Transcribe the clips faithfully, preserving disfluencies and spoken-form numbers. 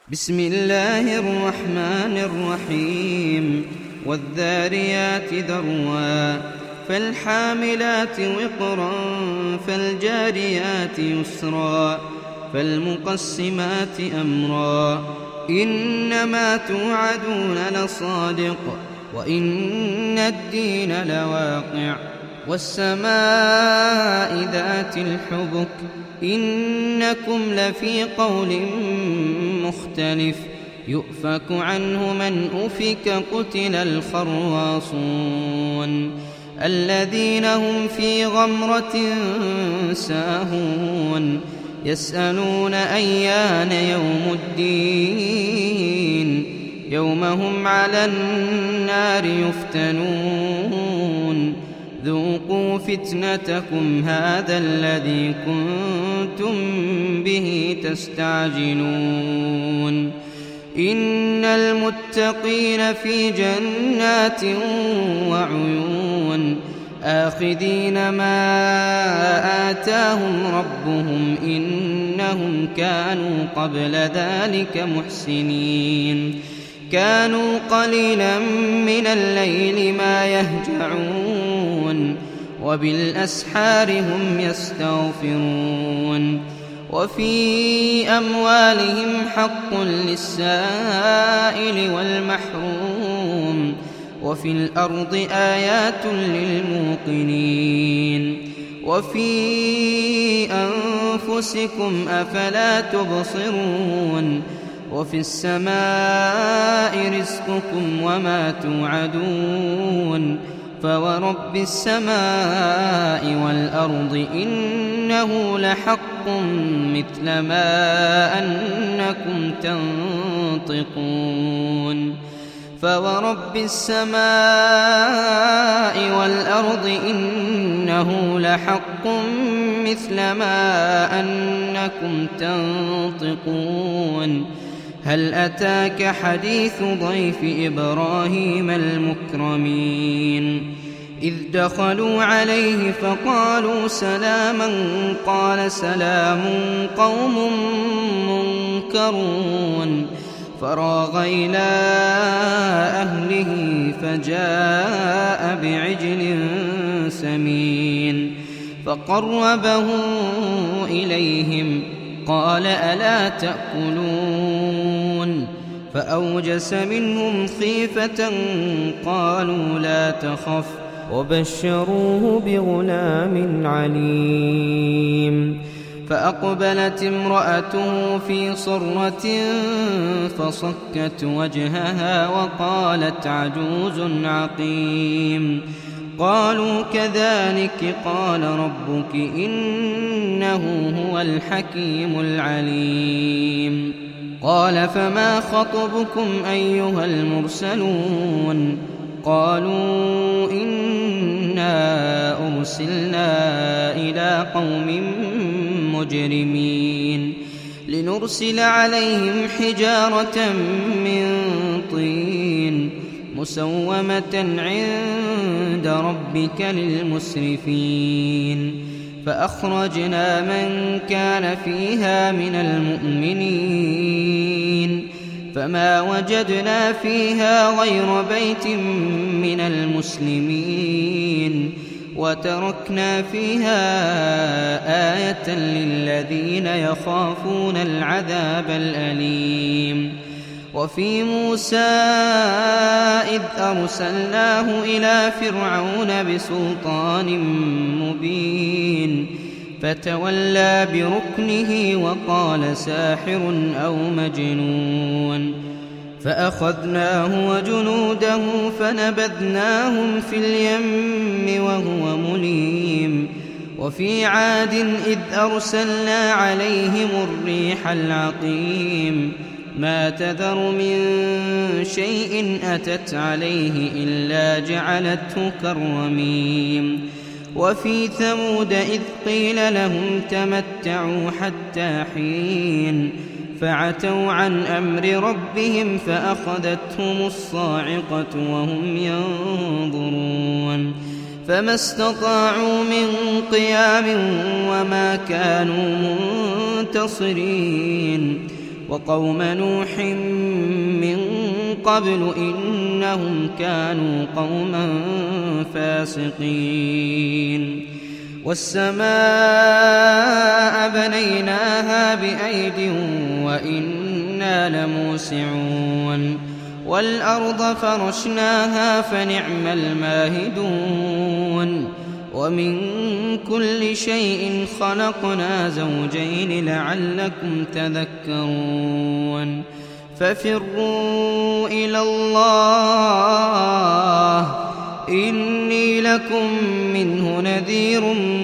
بسم الله الرحمن الرحيم والذاريات ذروا فالحاملات وقرا فالجاريات يسرا فالمقسمات أمرا إنما توعدون لصادق وإن الدين لواقع والسماء ذات الحبك إنكم لفي قول مختلف يؤفك عنه من أفك قتل الخراصون الذين هم في غمرة ساهون يسألون أيان يوم الدين يوم هم على النار يفتنون ذوقوا فتنتكم هذا الذي كنتم به تستعجلون إن المتقين في جنات وعيون آخذين ما آتاهم ربهم إنهم كانوا قبل ذلك محسنين كانوا قليلا من الليل ما يهجعون وبالأسحار هم يستغفرون وفي أموالهم حق للسائل والمحروم وفي الأرض آيات للموقنين وفي أنفسكم أفلا تبصرون وفي السماء رزقكم وما توعدون فورب السماء والأرض إنه لحق مثل ما أنكم تنطقون فورب السماء والأرض إنه لحق مثل ما أنكم تنطقون هل أتاك حديث ضيف إبراهيم المكرمين إذ دخلوا عليه فقالوا سلاما قال سلام قوم منكرون فراغ إلى أهله فجاء بعجل سمين فقربه إليهم قال ألا تأكلون فأوجس منهم خيفة قالوا لا تخف وبشروه بغلام عليم فأقبلت امرأته في صرة فصكت وجهها وقالت عجوز عقيم قالوا كذلك قال ربك إنه هو الحكيم العليم قال فما خطبكم أيها المرسلون قالوا إنا أرسلنا إلى قوم مجرمين لنرسل عليهم حجارة من طين مسومة عند ربك للمسرفين فأخرجنا من كان فيها من المؤمنين فما وجدنا فيها غير بيت من المسلمين وتركنا فيها آية للذين يخافون العذاب الأليم وفي موسى إذ أرسلناه إلى فرعون بسلطان مبين فتولى بركنه وقال ساحر أو مجنون فأخذناه وجنوده فنبذناهم في اليم وهو مليم وفي عاد إذ أرسلنا عليهم الريح العقيم ما تذر من شيء أتت عليه إلا جعلته كالرميم وفي ثمود إذ قيل لهم تمتعوا حتى حين فعتوا عن أمر ربهم فأخذتهم الصاعقة وهم ينظرون فما استطاعوا من قيام وما كانوا منتصرين وقوم نوح من قبل إنهم كانوا قوما فاسقين والسماء بنيناها بأيد وإنا لموسعون والأرض فرشناها فنعم الماهدون ومن كل شيء خلقنا زوجين لعلكم تذكرون ففروا إلى الله إني لكم منه نذير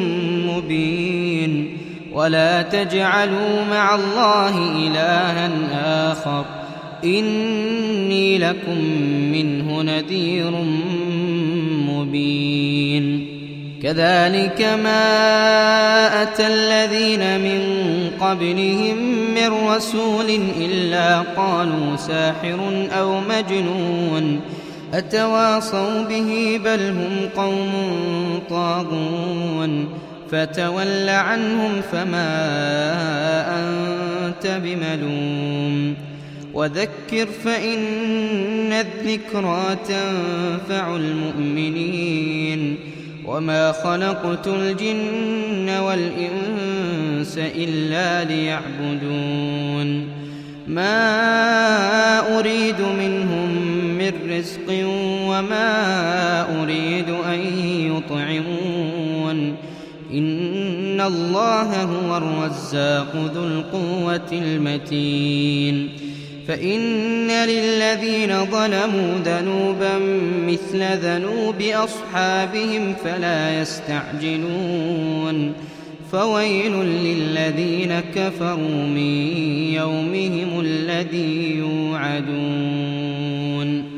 مبين ولا تجعلوا مع الله إلها آخر إني لكم منه نذير مبين كذلك ما أتى الذين من قبلهم من رسول إلا قالوا ساحر أو مجنون أتواصوا به بل هم قوم طاغون فتول عنهم فما أنت بملوم وذكر فإن الذكرى تنفع المؤمنين وما خلقت الجن والإنس إلا ليعبدون ما أريد منهم من رزق وما أريد أن يطعمون إن الله هو الرزاق ذو القوة المتين فإن للذين ظلموا ذنوبا مثل ذنوب أصحابهم فلا يستعجلون فويل للذين كفروا من يومهم الذي يوعدون.